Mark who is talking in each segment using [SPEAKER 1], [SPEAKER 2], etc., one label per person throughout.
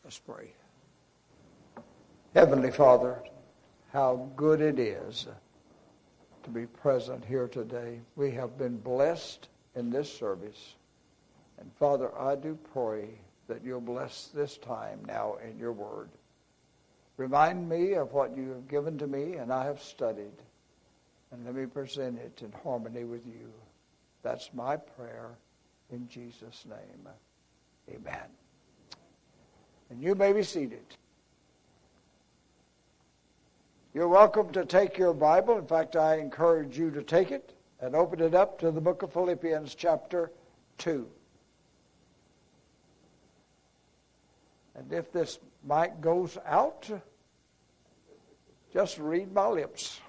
[SPEAKER 1] Let's pray. Heavenly Father, how good it is to be present here today. We have been blessed in this service. And Father, I do pray that you'll bless this time now in your word. Remind me of what you have given to me and I have studied. And let me present it in harmony with you. That's my prayer in Jesus' name. Amen. And you may be seated. You're welcome to take your Bible. In fact, I encourage you to take it and open it up to the book of Philippians chapter 2. And if this mic goes out, just read my lips.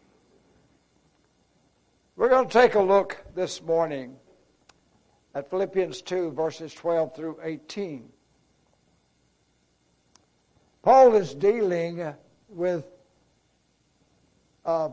[SPEAKER 1] We're going to take a look this morning at Philippians 2, verses 12 through 18. Paul is dealing with a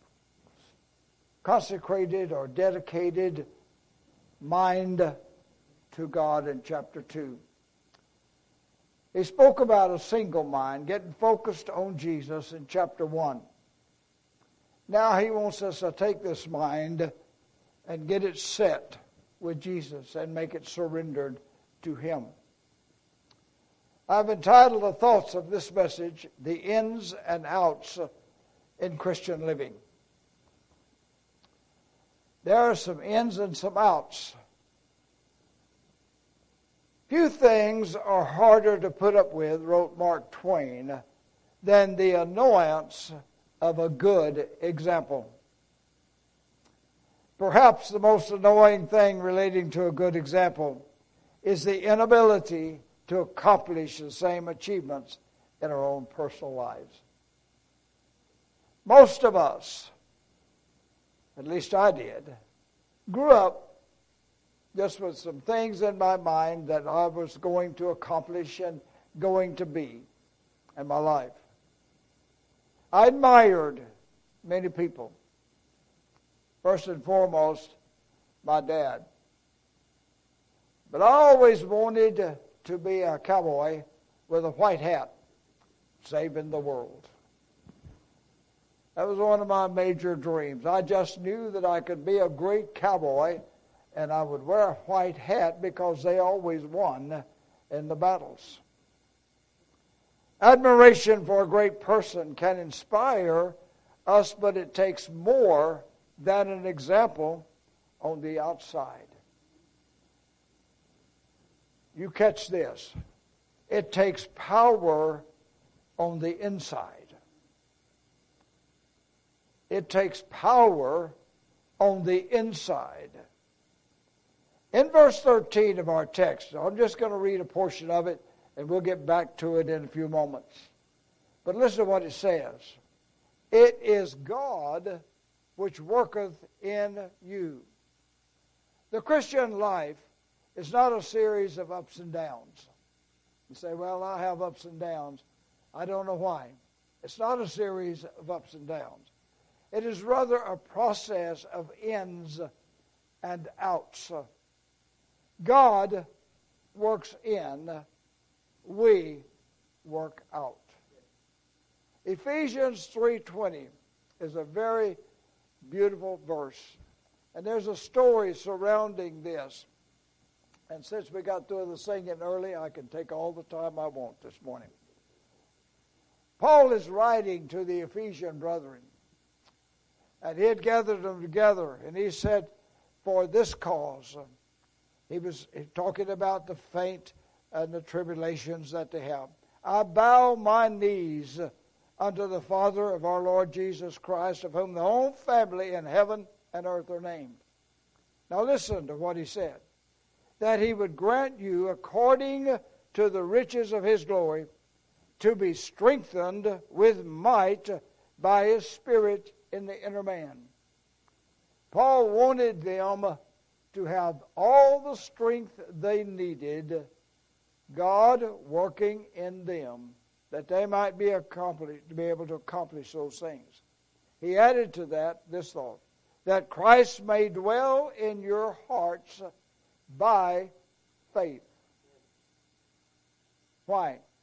[SPEAKER 1] consecrated or dedicated mind to God in chapter 2. He spoke about a single mind, getting focused on Jesus in chapter 1. Now he wants us to take this mind and get it set with Jesus and make it surrendered to Him. I've entitled the thoughts of this message, The Ins and Outs in Christian Living. There are some ins and some outs. Few things are harder to put up with, wrote Mark Twain, than the annoyance of a good example. Perhaps the most annoying thing relating to a good example is the inability to accomplish the same achievements in our own personal lives. Most of us, at least I did, grew up just with some things in my mind that I was going to accomplish and going to be in my life. I admired many people. First and foremost, my dad. But I always wanted to be a cowboy with a white hat, saving the world. That was one of my major dreams. I just knew that I could be a great cowboy, and I would wear a white hat because they always won in the battles. Admiration for a great person can inspire us, but it takes more than an example on the outside. You catch this. It takes power on the inside. It takes power on the inside. In verse 13 of our text, I'm just going to read a portion of it, and we'll get back to it in a few moments. But listen to what it says. It is God which worketh in you. The Christian life is not a series of ups and downs. You say, well, I have ups and downs. I don't know why. It's not a series of ups and downs. It is rather a process of ins and outs. God works in, we work out. Ephesians 3:20 is a very beautiful verse. And there's a story surrounding this. And since we got through the singing early, I can take all the time I want this morning. Paul is writing to the Ephesian brethren. And he had gathered them together. And he said, for this cause. He was talking about the faint and the tribulations that they have. I bow my knees unto the Father of our Lord Jesus Christ, of whom the whole family in heaven and earth are named. Now listen to what he said. That he would grant you, according to the riches of his glory, to be strengthened with might by his Spirit in the inner man. Paul wanted them to have all the strength they needed, God working in them, that they might be able to accomplish those things. He added to that this thought, that Christ may dwell in your hearts by faith. Why?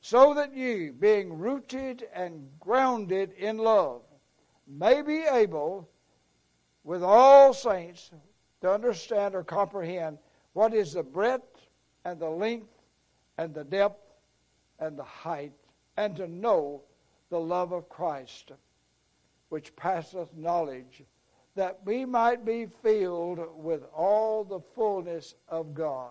[SPEAKER 1] so that ye, being rooted and grounded in love, may be able, with all saints, to understand or comprehend what is the breadth and the length and the depth and the height, and to know the love of Christ, which passeth knowledge, that we might be filled with all the fullness of God.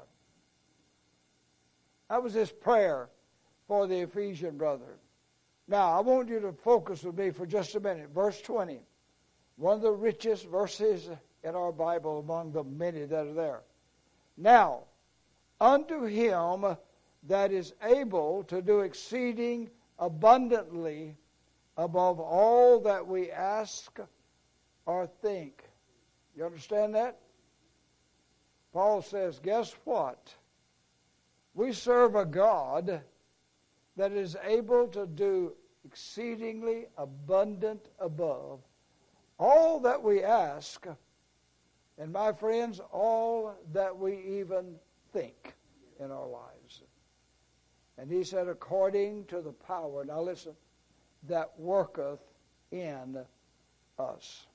[SPEAKER 1] That was his prayer for the Ephesian brethren. Now, I want you to focus with me for just a minute. Verse 20, one of the richest verses in our Bible among the many that are there. Now, unto him that is able to do exceeding abundantly above all that we ask or think. You understand that? Paul says, guess what? We serve a God that is able to do exceedingly abundant above all that we ask, and my friends, all that we even think in our lives. And he said, according to the power, now listen, that worketh in us.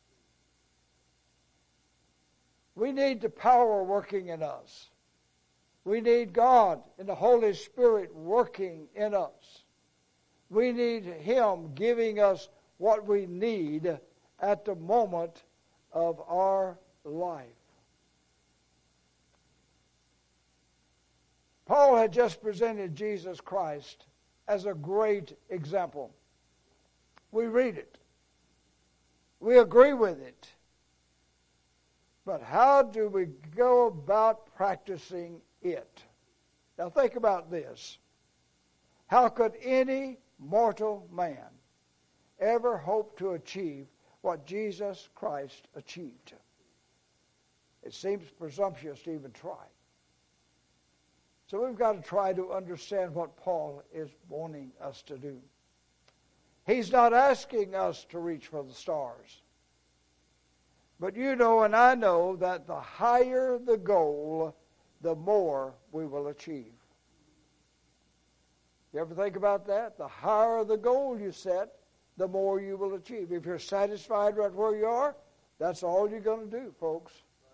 [SPEAKER 1] We need the power working in us. We need God and the Holy Spirit working in us. We need him giving us what we need at the moment of our life. Paul had just presented Jesus Christ as a great example. We read it. We agree with it. But how do we go about practicing it? Now think about this. How could any mortal man ever hope to achieve what Jesus Christ achieved? It seems presumptuous to even try. So we've got to try to understand what Paul is wanting us to do. He's not asking us to reach for the stars. But you know and I know that the higher the goal, the more we will achieve. You ever think about that? The higher the goal you set, the more you will achieve. If you're satisfied right where you are, that's all you're going to do, folks.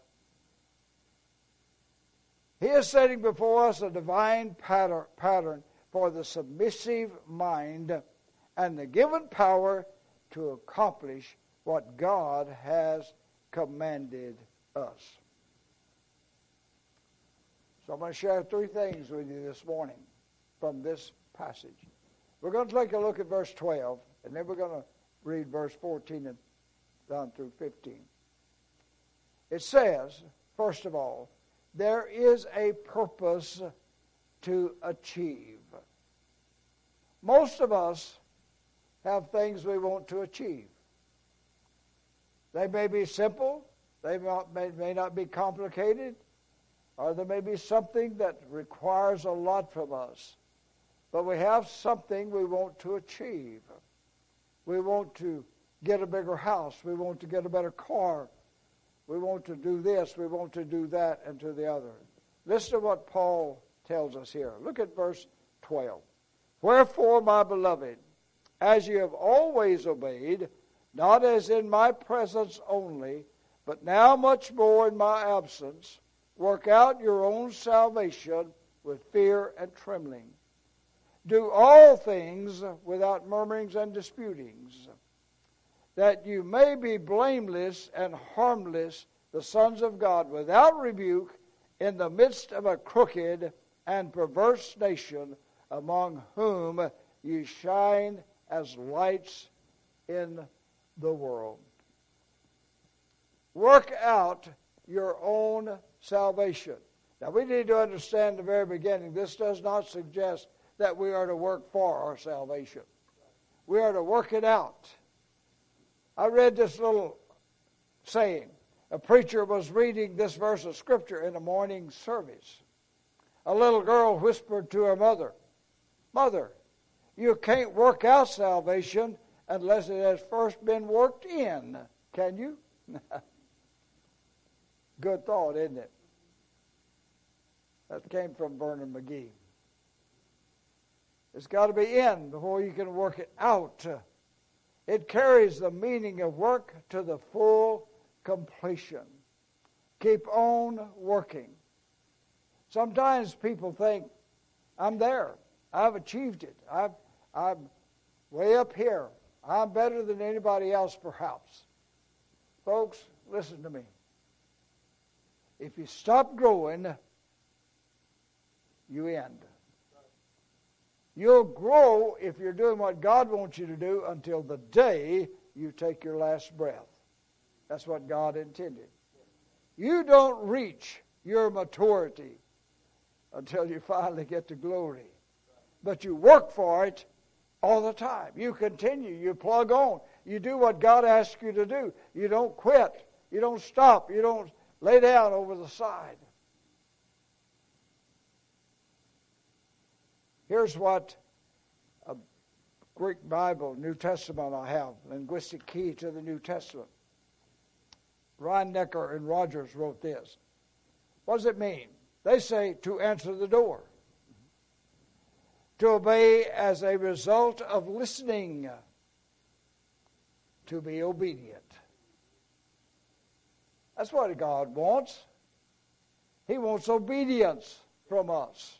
[SPEAKER 1] He is setting before us a divine pattern for the submissive mind and the given power to accomplish what God has commanded us. So I'm going to share three things with you this morning from this passage. We're going to take a look at verse 12, and then we're going to read verse 14 and down through 15. It says, first of all, there is a purpose to achieve. Most of us have things we want to achieve. They may be simple, they may not be complicated, or there may be something that requires a lot from us. But we have something we want to achieve. We want to get a bigger house. We want to get a better car. We want to do this. We want to do that and to the other. Listen to what Paul tells us here. Look at verse 12. Wherefore, my beloved, as you have always obeyed, not as in my presence only, but now much more in my absence, work out your own salvation with fear and trembling. Do all things without murmurings and disputings, that you may be blameless and harmless, the sons of God, without rebuke, in the midst of a crooked and perverse nation, among whom you shine as lights in the world. Work out your own salvation. Now we need to understand the very beginning, this does not suggest that we are to work for our salvation. We are to work it out. I read this little saying. A preacher was reading this verse of Scripture in a morning service. A little girl whispered to her mother, "Mother, you can't work out salvation unless it has first been worked in, can you?" Good thought, isn't it? That came from Vernon McGee. It's got to be in before you can work it out. It carries the meaning of work to the full completion. Keep on working. Sometimes people think, I'm there. I've achieved it. I'm way up here. I'm better than anybody else, perhaps. Folks, listen to me. If you stop growing, you end. You'll grow if you're doing what God wants you to do until the day you take your last breath. That's what God intended. You don't reach your maturity until you finally get to glory. But you work for it all the time. You continue. You plug on. You do what God asks you to do. You don't quit. You don't stop. You don't lay down over the side. Here's what a Greek Bible, New Testament I have, linguistic key to the New Testament. Reindecker and Rogers wrote this. What does it mean? They say to answer the door. To obey as a result of listening. To be obedient. That's what God wants. He wants obedience from us.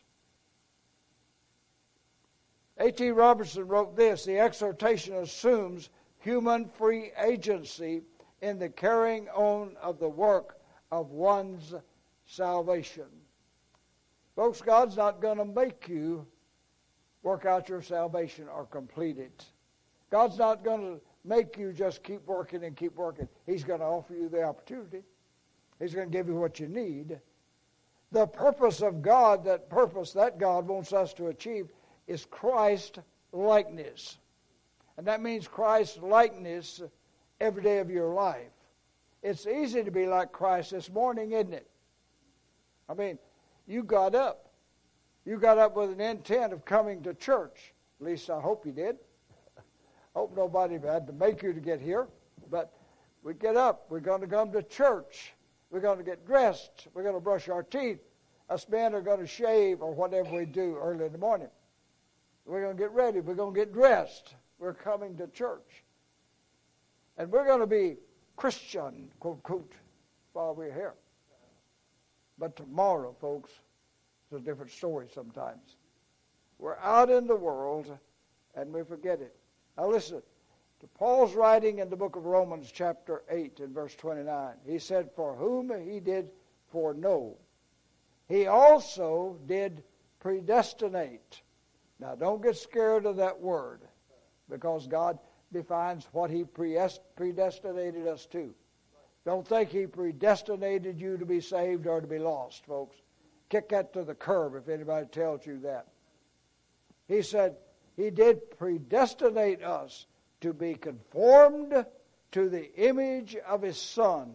[SPEAKER 1] A.T. Robertson wrote this: the exhortation assumes human free agency in the carrying on of the work of one's salvation. Folks, God's not going to make you work out your salvation or complete it. God's not going to make you just keep working and keep working. He's going to offer you the opportunity. He's going to give you what you need. The purpose of God, that purpose that God wants us to achieve, is Christ likeness. And that means Christ likeness every day of your life. It's easy to be like Christ this morning, isn't it? I mean, you got up. You got up with an intent of coming to church. At least I hope you did. Hope nobody had to make you to get here. But we get up. We're going to come to church. We're going to get dressed. We're going to brush our teeth. Us men are going to shave or whatever we do early in the morning. We're going to get ready. We're going to get dressed. We're coming to church. And we're going to be Christian, quote, quote, while we're here. But tomorrow, folks, it's a different story sometimes. We're out in the world and we forget it. Now listen to Paul's writing in the book of Romans chapter 8 and verse 29. He said, for whom he did foreknow, he also did predestinate. Now don't get scared of that word, because God defines what he predestinated us to. Don't think he predestinated you to be saved or to be lost, folks. Kick that to the curb if anybody tells you that. He said he did predestinate us to be conformed to the image of his Son.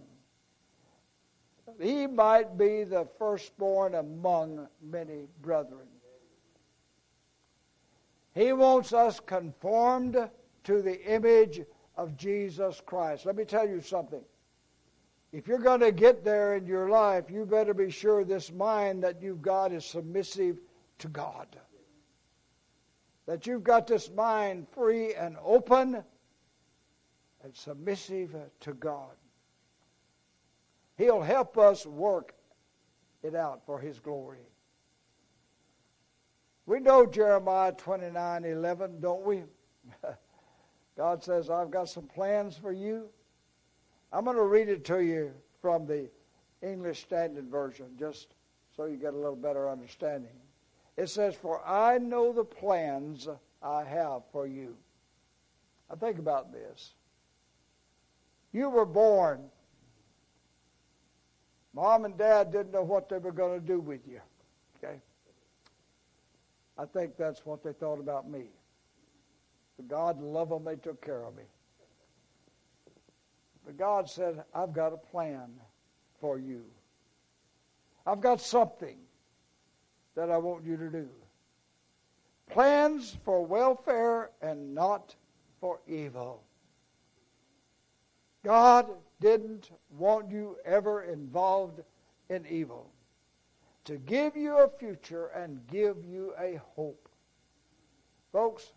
[SPEAKER 1] He might be the firstborn among many brethren. He wants us conformed to the image of Jesus Christ. Let me tell you something. If you're going to get there in your life, you better be sure this mind that you've got is submissive to God. That you've got this mind free and open and submissive to God. He'll help us work it out for his glory. We know Jeremiah 29:11, don't we? God says, I've got some plans for you. I'm going to read it to you from the English Standard Version, just so you get a little better understanding. It says, for I know the plans I have for you. Now think about this. You were born. Mom and Dad didn't know what they were going to do with you. Okay? I think that's what they thought about me. But God loved them, they took care of me. But God said, I've got a plan for you. I've got something that I want you to do. Plans for welfare and not for evil. God didn't want you ever involved in evil. To give you a future and give you a hope. Folks,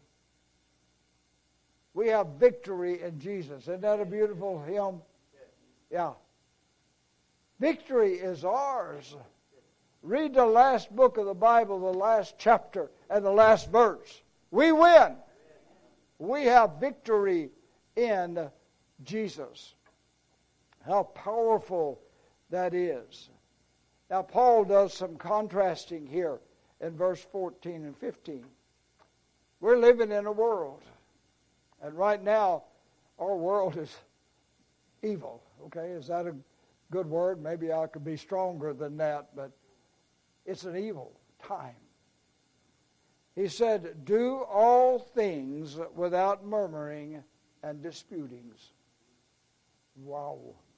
[SPEAKER 1] we have victory in Jesus. Isn't that a beautiful hymn? Yeah. Victory is ours. Read the last book of the Bible, the last chapter, and the last verse. We win. We have victory in Jesus. How powerful that is. Now, Paul does some contrasting here in verse 14 and 15. We're living in a world, and right now, our world is evil. Okay, is that a good word? Maybe I could be stronger than that, but it's an evil time. He said, do all things without murmuring and disputings. Wow.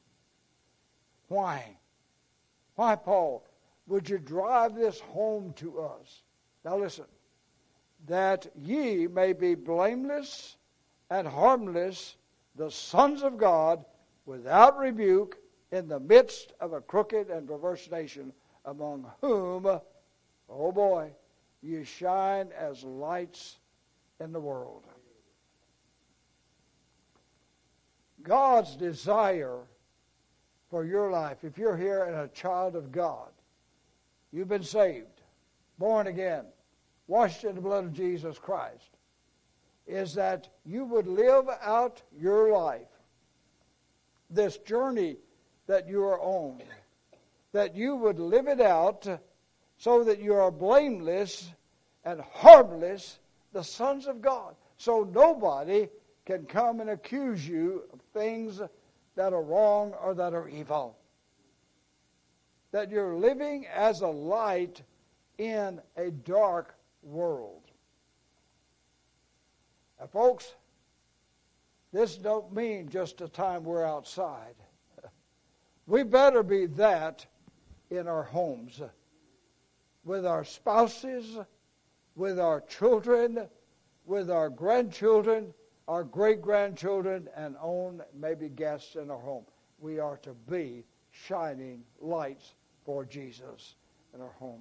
[SPEAKER 1] Why? Why, Paul? Would you drive this home to us? Now listen. That ye may be blameless and harmless, the sons of God, without rebuke, in the midst of a crooked and perverse nation, among whom, oh boy, you shine as lights in the world. God's desire for your life, if you're here and a child of God, you've been saved, born again, washed in the blood of Jesus Christ, is that you would live out your life, this journey that you are on, that you would live it out so that you are blameless and harmless, the sons of God. So nobody can come and accuse you of things that are wrong or that are evil. That you're living as a light in a dark world. Now, folks, this don't mean just a time we're outside. We better be that in our homes, with our spouses, with our children, with our grandchildren, our great-grandchildren, and own maybe guests in our home. We are to be shining lights for Jesus in our home.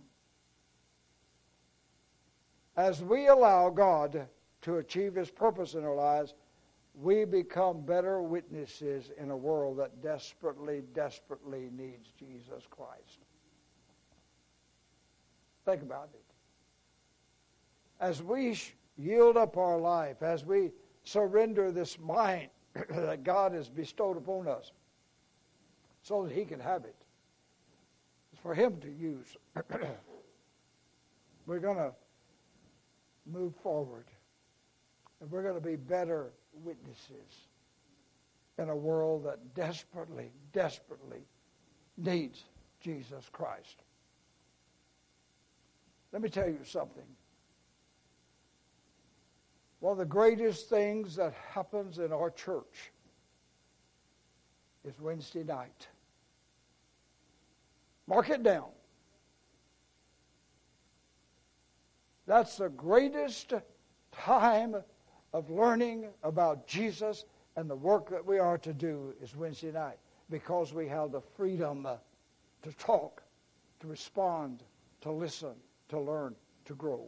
[SPEAKER 1] As we allow God to achieve His purpose in our lives, we become better witnesses in a world that desperately, desperately needs Jesus Christ. Think about it. As we yield up our life, as we surrender this mind that God has bestowed upon us so that He can have it, it's for Him to use. We're going to move forward. And we're going to be better witnesses in a world that desperately, desperately needs Jesus Christ. Let me tell you something. One of the greatest things that happens in our church is Wednesday night. Mark it down. That's the greatest time of learning about Jesus and the work that we are to do is Wednesday night, because we have the freedom to talk, to respond, to listen, to learn, to grow.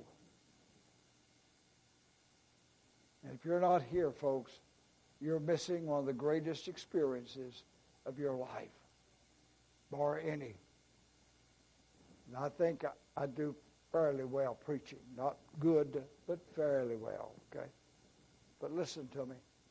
[SPEAKER 1] And if you're not here, folks, you're missing one of the greatest experiences of your life, bar any. And I think I do fairly well preaching. Not good, but fairly well, okay? But listen to me.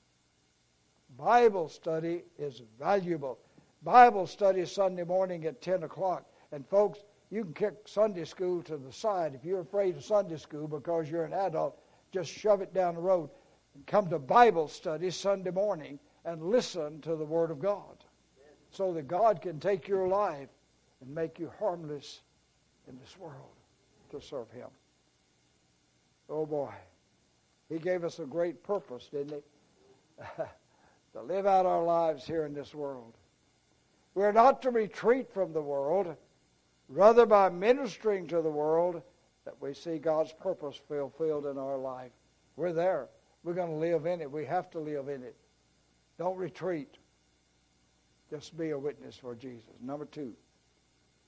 [SPEAKER 1] Bible study is valuable. Bible study Sunday morning at 10 o'clock. And folks, you can kick Sunday school to the side. If you're afraid of Sunday school because you're an adult, just shove it down the road and come to Bible study Sunday morning and listen to the Word of God, so that God can take your life and make you harmless in this world to serve Him. Oh boy, He gave us a great purpose, didn't He? To live out our lives here in this world. We're not to retreat from the world, rather by ministering to the world that we see God's purpose fulfilled in our life. We're there. We're going to live in it. We have to live in it. Don't retreat. Just be a witness for Jesus. Number 2.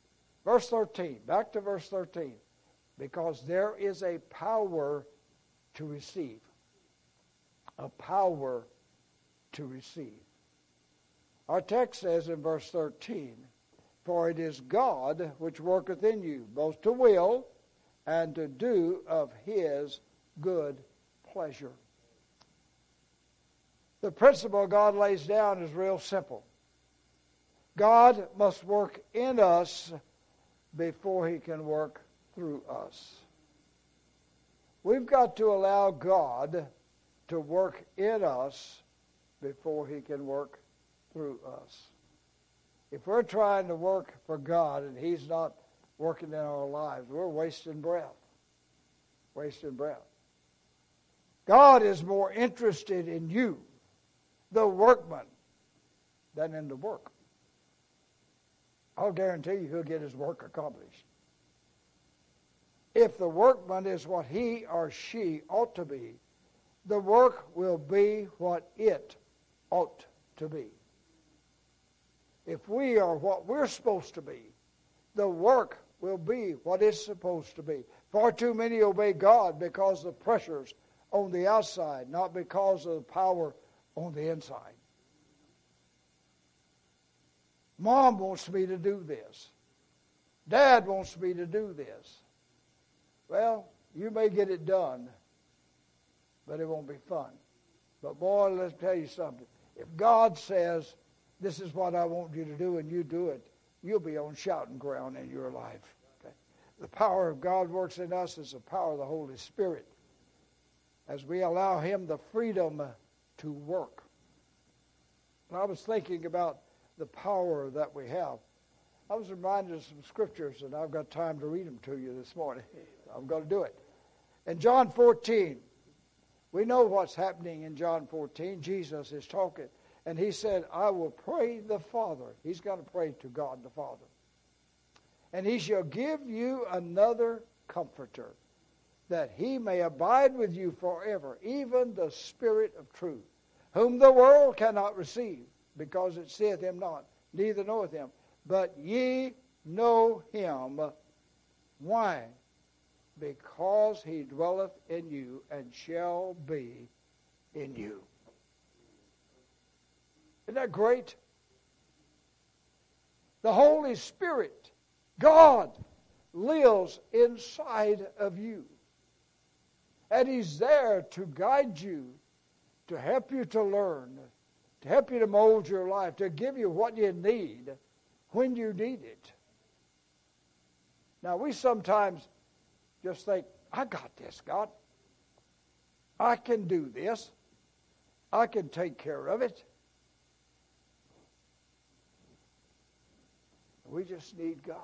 [SPEAKER 1] Verse 13. Back to verse 13. Because there is a power to receive. A power to receive. Our text says in verse 13, for it is God which worketh in you, both to will and to do of his good pleasure. The principle God lays down is real simple. God must work in us before he can work through us. We've got to allow God to work in us before he can work through us. If we're trying to work for God and he's not working in our lives, we're wasting breath. Wasting breath. God is more interested in you, the workman, than in the work. I'll guarantee you he'll get his work accomplished. If the workman is what he or she ought to be, the work will be what it ought to be. If we are what we're supposed to be, the work will be what it's supposed to be. Far too many obey God because of pressures on the outside, not because of the power on the inside. Mom wants me to do this. Dad wants me to do this. Well, you may get it done, but it won't be fun. But boy, let's tell you something. If God says, this is what I want you to do, and you do it, you'll be on shouting ground in your life. Okay? The power of God works in us is the power of the Holy Spirit. As we allow him the freedom to work. And I was thinking about the power that we have. I was reminded of some scriptures, and I've got time to read them to you this morning. I'm going to do it. In John 14, we know what's happening in John 14. Jesus is talking, and he said, I will pray the Father. He's going to pray to God the Father. And he shall give you another comforter, that he may abide with you forever, even the Spirit of truth, whom the world cannot receive, because it seeth him not, neither knoweth him. But ye know him. Why? Because he dwelleth in you and shall be in you. Isn't that great? The Holy Spirit, God, lives inside of you. And he's there to guide you, to help you to learn, to help you to mold your life, to give you what you need when you need it. Now, we sometimes just think, I got this, God. I can do this. I can take care of it. We just need God.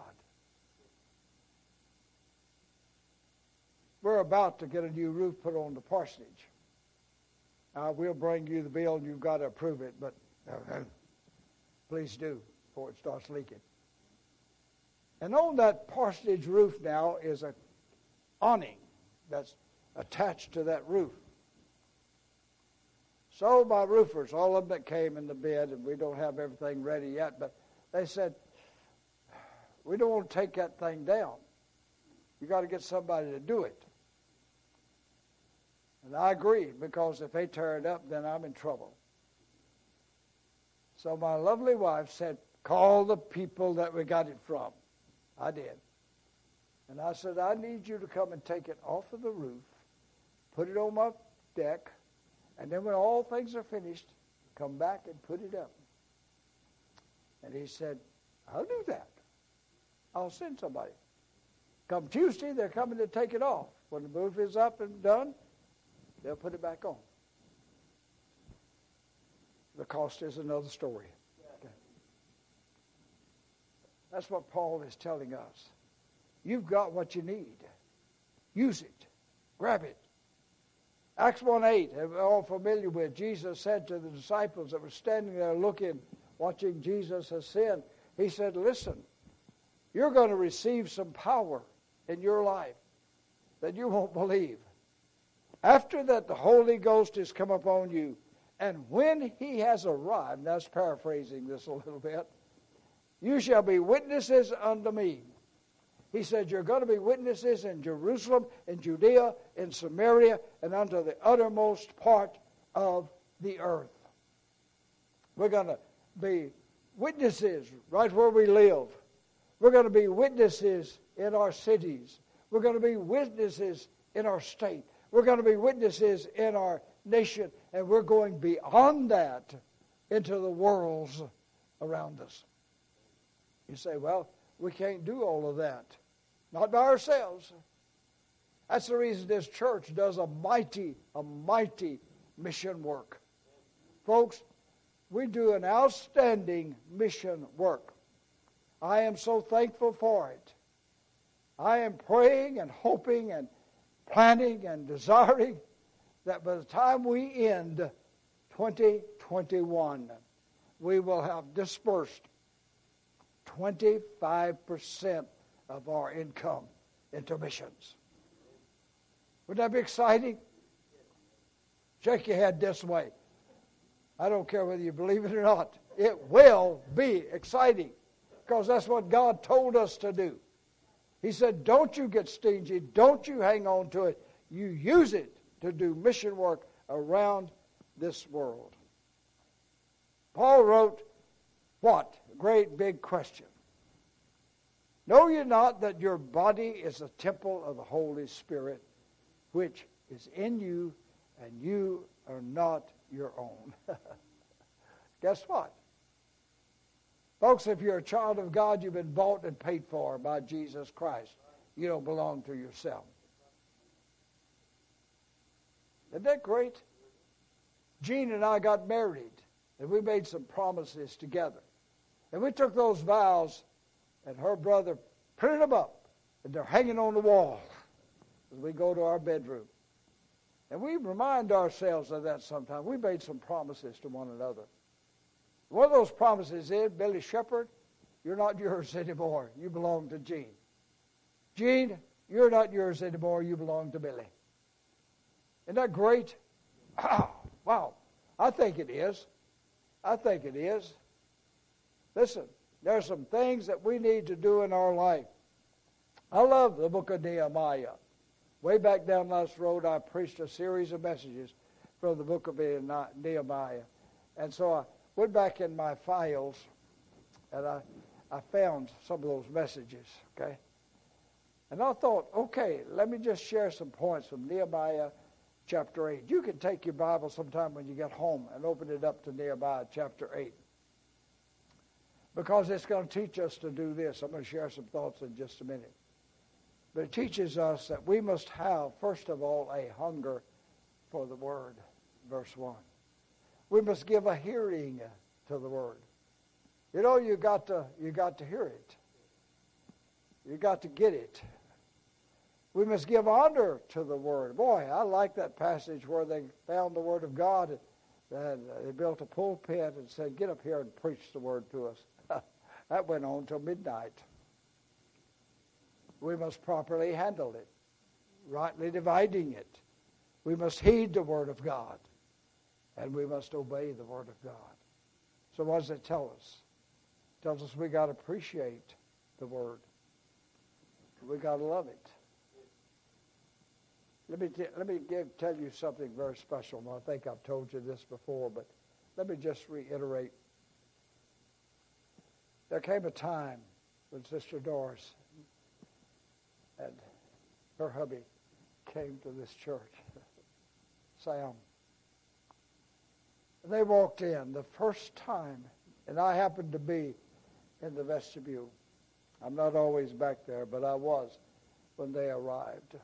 [SPEAKER 1] We're about to get a new roof put on the parsonage. We'll bring you the bill and you've got to approve it, but please do before it starts leaking. And on that parsonage roof now is an awning that's attached to that roof. So my roofers, all of them that came in the bid, and we don't have everything ready yet, but they said, we don't want to take that thing down. You got to get somebody to do it. And I agree, because if they tear it up, then I'm in trouble. So my lovely wife said, call the people that we got it from. I did. And I said, I need you to come and take it off of the roof, put it on my deck, and then when all things are finished, come back and put it up. And he said, I'll do that. I'll send somebody. Come Tuesday, they're coming to take it off. When the roof is up and done, they'll put it back on. The cost is another story. Okay. That's what Paul is telling us. You've got what you need. Use it. Grab it. Acts 1:8, we're all familiar with. Jesus said to the disciples that were standing there looking, watching Jesus ascend, he said, listen, you're going to receive some power in your life that you won't believe. After that, the Holy Ghost has come upon you. And when he has arrived, and that's paraphrasing this a little bit, you shall be witnesses unto me He said, you're going to be witnesses in Jerusalem, in Judea, in Samaria, and unto the uttermost part of the earth. We're going to be witnesses right where we live. We're going to be witnesses in our cities. We're going to be witnesses in our state. We're going to be witnesses in our nation. And we're going beyond that into the worlds around us. You say, well, we can't do all of that. Not by ourselves. That's the reason this church does a mighty mission work. Folks, we do an outstanding mission work. I am so thankful for it. I am praying and hoping and planning and desiring that by the time we end 2021, we will have dispersed 25% of our income into missions. Wouldn't that be exciting? Shake your head this way. I don't care whether you believe it or not. It will be exciting because that's what God told us to do. He said, don't you get stingy. Don't you hang on to it. You use it to do mission work around this world. Paul wrote, what? A great big question. Know ye not that your body is a temple of the Holy Spirit, which is in you, and you are not your own? Guess what? Folks, if you're a child of God, you've been bought and paid for by Jesus Christ. You don't belong to yourself. Isn't that great? Jean and I got married, and we made some promises together. And we took those vows, and her brother printed them up, and they're hanging on the wall as we go to our bedroom. And we remind ourselves of that sometimes. We made some promises to one another. One of those promises is, Billy Shepherd, you're not yours anymore. You belong to Jean. Jean, you're not yours anymore. You belong to Billy. Isn't that great? Wow. I think it is. I think it is. Listen, there are some things that we need to do in our life. I love the book of Nehemiah. Way back down last road, I preached a series of messages from the book of Nehemiah. And so I went back in my files, and I found some of those messages, okay? And I thought, okay, let me just share some points from Nehemiah chapter 8. You can take your Bible sometime when you get home and open it up to Nehemiah chapter 8. Because it's going to teach us to do this. I'm going to share some thoughts in just a minute. But it teaches us that we must have, first of all, a hunger for the Word, verse 1. We must give a hearing to the Word. You know, you got to hear it. You got to get it. We must give honor to the Word. Boy, I like that passage where they found the Word of God and they built a pulpit and said, get up here and preach the Word to us. That went on till midnight. We must properly handle it, rightly dividing it. We must heed the Word of God, and we must obey the Word of God. So what does it tell us? It tells us we got to appreciate the Word. We got to love it. Let me tell you something very special. I think I've told you this before, but let me just reiterate. There came a time when Sister Doris and her hubby came to this church, Sam. And they walked in the first time, and I happened to be in the vestibule. I'm not always back there, but I was when they arrived.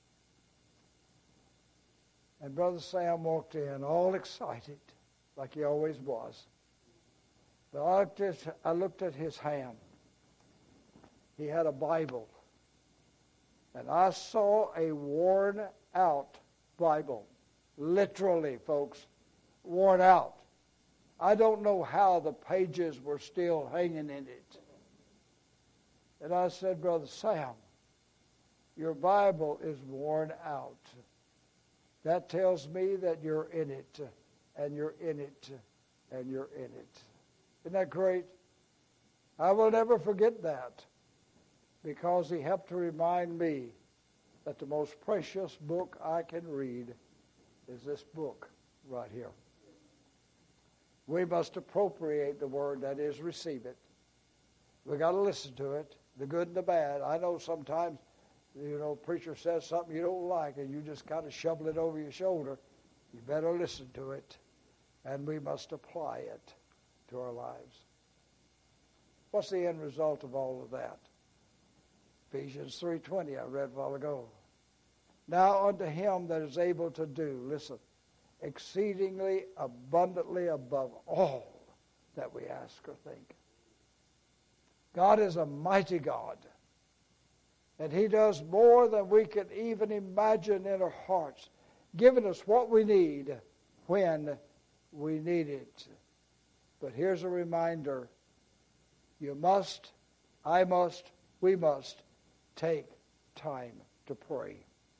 [SPEAKER 1] And Brother Sam walked in all excited, like he always was. But I looked at his hand. He had a Bible. And I saw a worn-out Bible. Literally, folks, worn out. I don't know how the pages were still hanging in it. And I said, Brother Sam, your Bible is worn out. That tells me that you're in it, and you're in it, and you're in it. Isn't that great? I will never forget that. because he helped to remind me that the most precious book I can read is this book right here. We must appropriate the word, that is, receive it. We got to listen to it, the good and the bad. I know sometimes, preacher says something you don't like, and you just kind of shovel it over your shoulder. You better listen to it, and we must apply it to our lives. What's the end result of all of that? Ephesians 3:20, I read a while ago. Now unto him that is able to do, listen, exceedingly abundantly above all that we ask or think. God is a mighty God, and he does more than we can even imagine in our hearts, giving us what we need when we need it. But here's a reminder. You must, I must, we must take time to pray.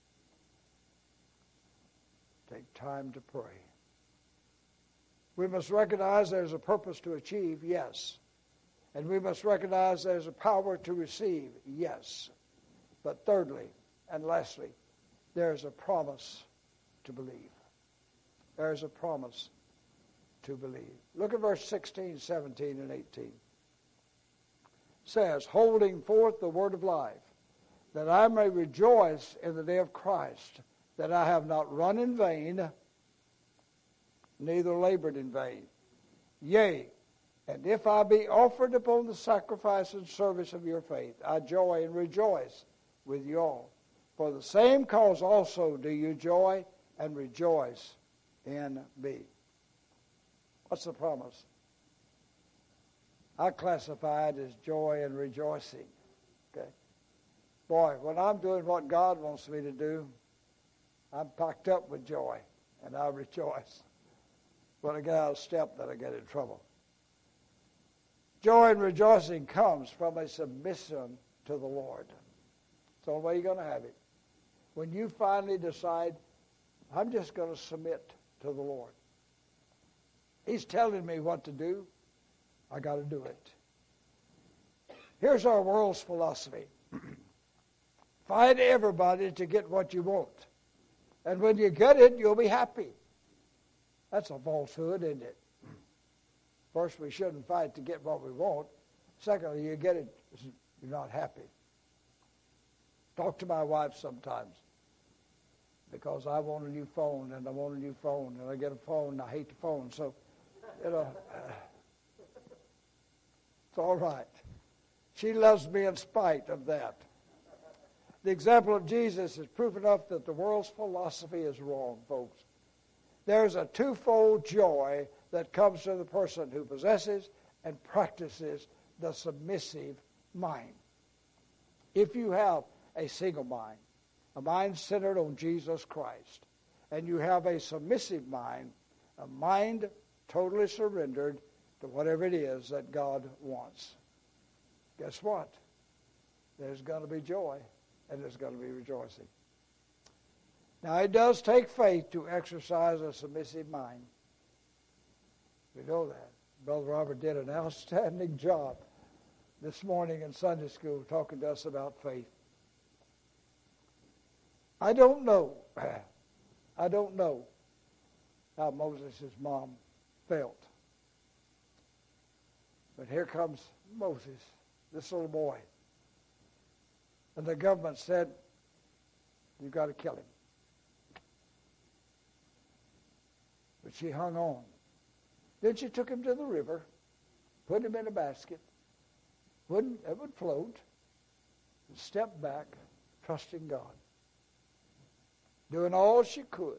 [SPEAKER 1] Take time to pray. We must recognize there's a purpose to achieve, yes. And we must recognize there's a power to receive, yes. But thirdly and lastly, there's a promise to believe. There's a promise to believe. Look at verse 16, 17, and 18. It says, holding forth the word of life, that I may rejoice in the day of Christ, that I have not run in vain, neither labored in vain. Yea, and if I be offered upon the sacrifice and service of your faith, I joy and rejoice with you all. For the same cause also do you joy and rejoice in me. What's the promise? I classify it as joy and rejoicing. Okay? Boy, when I'm doing what God wants me to do, I'm packed up with joy, and I rejoice. When I get out of step, then I get in trouble. Joy and rejoicing comes from a submission to the Lord. It's the only way you're going to have it. When you finally decide, I'm just going to submit to the Lord. He's telling me what to do. I got to do it. Here's our world's philosophy. Fight everybody to get what you want. And when you get it, you'll be happy. That's a falsehood, isn't it? First, we shouldn't fight to get what we want. Secondly, you get it, you're not happy. Talk to my wife sometimes because I want a new phone, and I want a new phone, and I get a phone, and I hate the phone. So, it's all right. She loves me in spite of that. The example of Jesus is proof enough that the world's philosophy is wrong, folks. There's a twofold joy that comes to the person who possesses and practices the submissive mind. If you have a single mind, a mind centered on Jesus Christ, and you have a submissive mind, a mind totally surrendered to whatever it is that God wants, guess what? There's going to be joy, and there's going to be rejoicing. Now, it does take faith to exercise a submissive mind. We know that. Brother Robert did an outstanding job this morning in Sunday school talking to us about faith. I don't know how Moses' mom felt. But here comes Moses, this little boy. And the government said, you've got to kill him. But she hung on. Then she took him to the river, put him in a basket, it would float, and stepped back, trusting God. Doing all she could.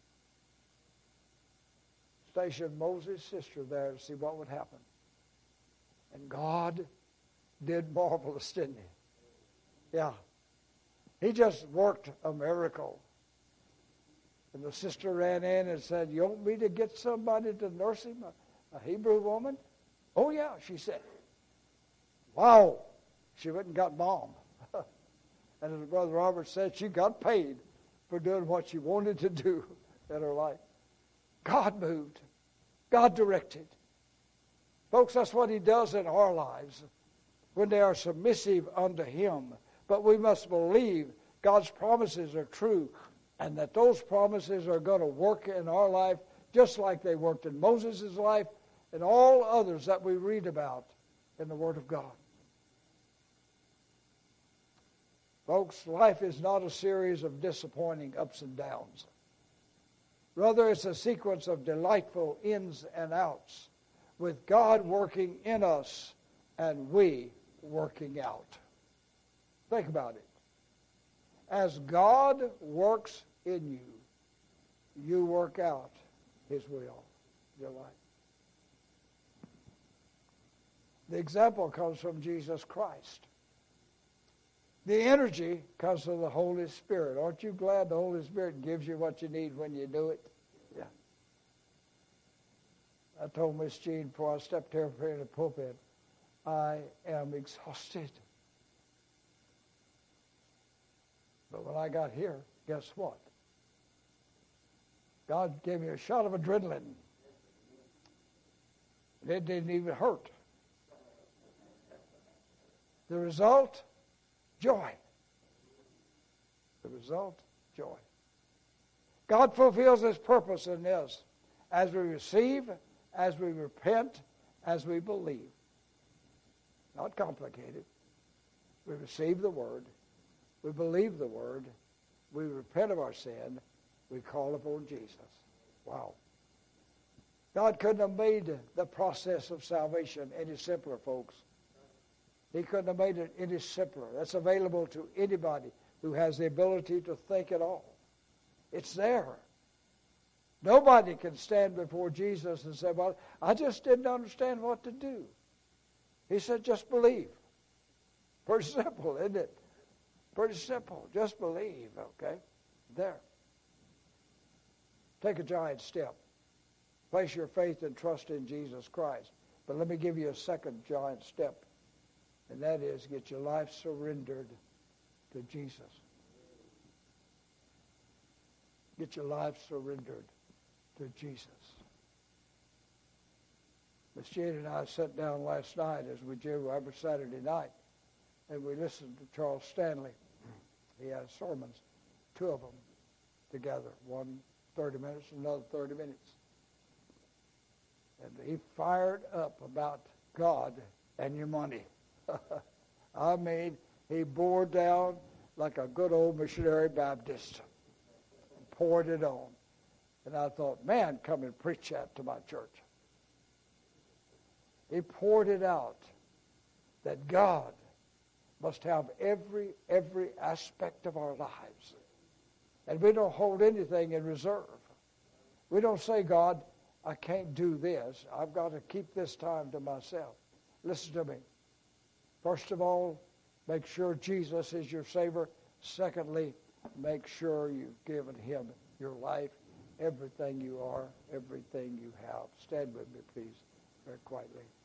[SPEAKER 1] Stationed Moses' sister there to see what would happen. And God did marvelous, didn't he? Yeah. He just worked a miracle. And the sister ran in and said, you want me to get somebody to nurse him, a Hebrew woman? Oh, yeah, she said. Wow. She went and got mom. And as Brother Robert said, she got paid for doing what she wanted to do in her life. God moved. God directed. Folks, that's what he does in our lives. when they are submissive unto him. But we must believe God's promises are true and that those promises are going to work in our life just like they worked in Moses' life and all others that we read about in the Word of God. Folks, life is not a series of disappointing ups and downs. Rather, it's a sequence of delightful ins and outs, with God working in us and we working out. Think about it. As God works in you, you work out his will in your life. The example comes from Jesus Christ. The energy comes from the Holy Spirit. Aren't you glad the Holy Spirit gives you what you need when you do it? Yeah. I told Miss Jean before I stepped here in the pulpit, I am exhausted. But when I got here, guess what? God gave me a shot of adrenaline. It didn't even hurt. The result? Joy. The result? Joy. God fulfills his purpose in this as we receive, as we repent, as we believe. Not complicated. We receive the Word. We believe the Word. We repent of our sin. We call upon Jesus. Wow. God couldn't have made the process of salvation any simpler, folks. He couldn't have made it any simpler. That's available to anybody who has the ability to think at all. It's there. Nobody can stand before Jesus and say, well, I just didn't understand what to do. He said, just believe. Pretty simple, isn't it? Pretty simple. Just believe, okay? There. Take a giant step. Place your faith and trust in Jesus Christ. But let me give you a second giant step. And that is, get your life surrendered to Jesus. Get your life surrendered to Jesus. Miss Jane and I sat down last night, as we do every Saturday night, and we listened to Charles Stanley. He has sermons, two of them together, one 30 minutes, another 30 minutes. And he fired up about God and your money. I mean, he bore down like a good old missionary Baptist and poured it on. And I thought, man, come and preach that to my church. He poured it out that God must have every aspect of our lives. And we don't hold anything in reserve. We don't say, God, I can't do this. I've got to keep this time to myself. Listen to me. First of all, make sure Jesus is your Savior. Secondly, make sure you've given him your life, everything you are, everything you have. Stand with me, please, very quietly.